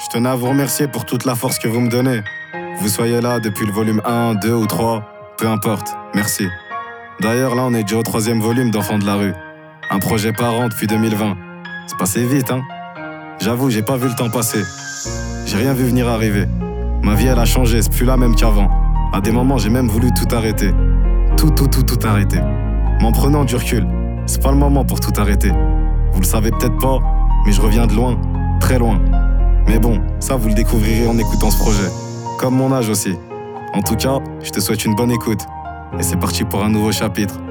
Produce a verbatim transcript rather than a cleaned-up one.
Je tenais à vous remercier pour toute la force que vous me donnez. Vous soyez là depuis le volume un, deux ou trois, peu importe, merci. D'ailleurs, là, on est déjà au troisième volume d'Enfants de la rue. Un projet par an depuis deux mille vingt. C'est passé vite, hein. J'avoue, j'ai pas vu le temps passer. J'ai rien vu venir arriver. Ma vie, elle a changé, c'est plus la même qu'avant. À des moments, j'ai même voulu tout arrêter. Tout, tout, tout, tout arrêter. M'en prenant du recul, c'est pas le moment pour tout arrêter. Vous le savez peut-être pas, mais je reviens de loin, très loin. Mais bon, ça vous le découvrirez en écoutant ce projet. Comme mon âge aussi. En tout cas, je te souhaite une bonne écoute. Et c'est parti pour un nouveau chapitre.